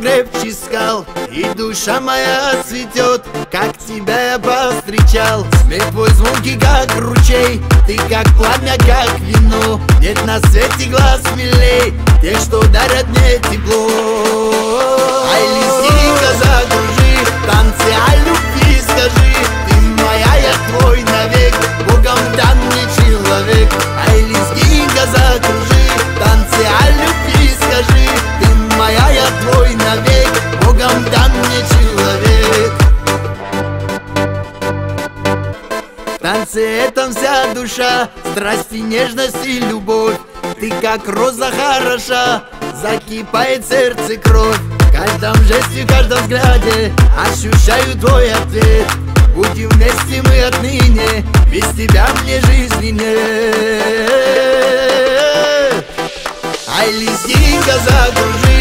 крепче скал, и душа моя цветет, как тебя я повстречал. Смех твой звонкий, как ручей, ты как пламя, как вино. Нет на свете глаз милей тех, что дарят мне тепло. Ай, листинка, закружи, танцы о любви скажи. Ты моя, я твой навек, Богом данный человек. Ай, листинка, закружи, танцы о любви скажи. Ты моя, я твой навек, Богом данный человек. В танце этом вся душа, страсть и нежность и любовь. Ты как роза хороша, закипает сердце кровь. В каждом жесте, в каждом взгляде ощущаю твой ответ. Будем вместе мы отныне, без тебя мне жизни нет. Ай, листинка, закружи,